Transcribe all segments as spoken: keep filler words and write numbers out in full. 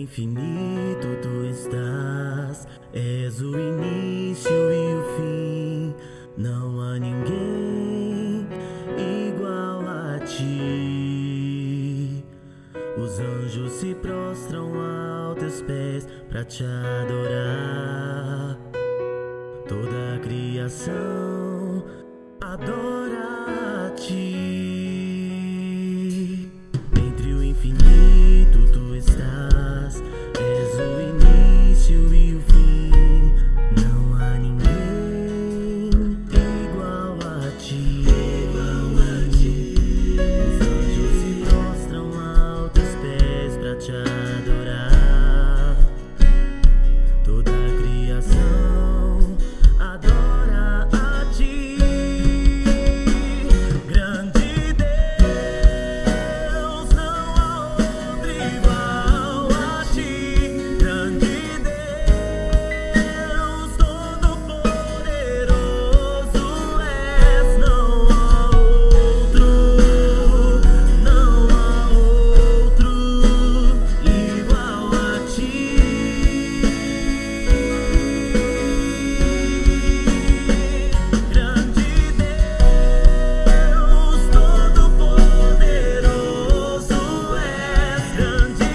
infinito tu estás, és o início e o fim, não há ninguém igual a ti. Os anjos se prostram aos teus pés pra te adorar, toda a criação adora a ti. Entre o infinito tu estás, és o início e o fim, não há ninguém igual a ti. Os anjos se prostram aos teus pés pra te adorar, toda a criação adora a ti. Grande Deus, não há outro igual a ti. Grande Deus, todo-poderoso és, não há outro, não há outro igual a ti. Grande Deus, todo-poderoso és. Grande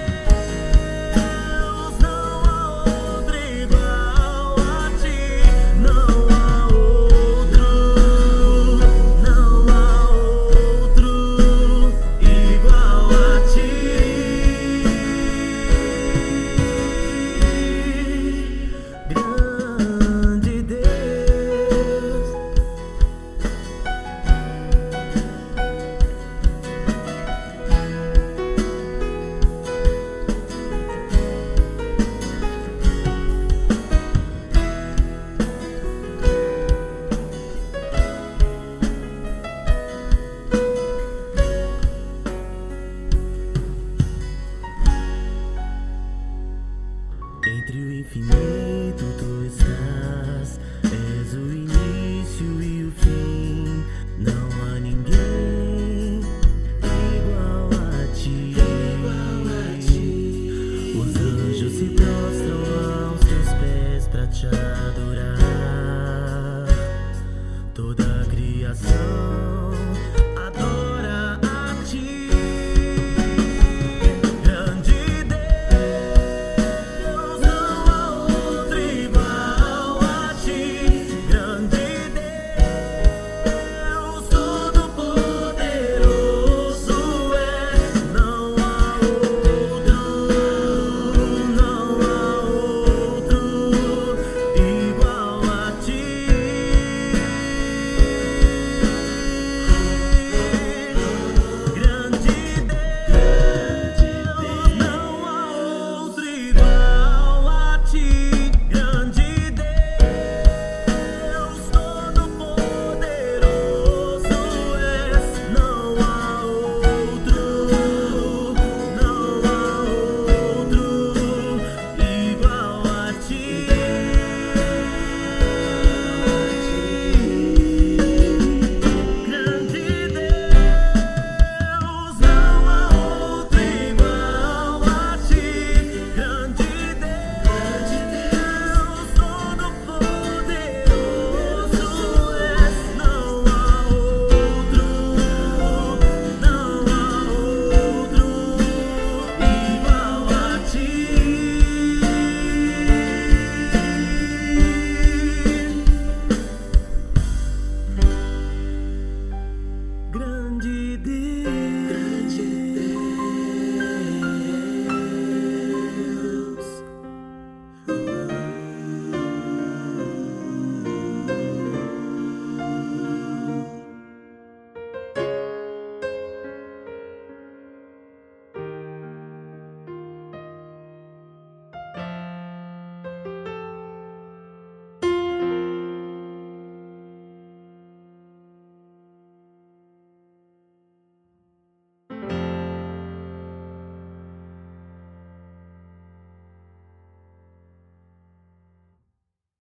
Deus, não há outro igual a ti. Não há outro, não há outro igual a ti. Grande Deus. Entre o infinito tu estás.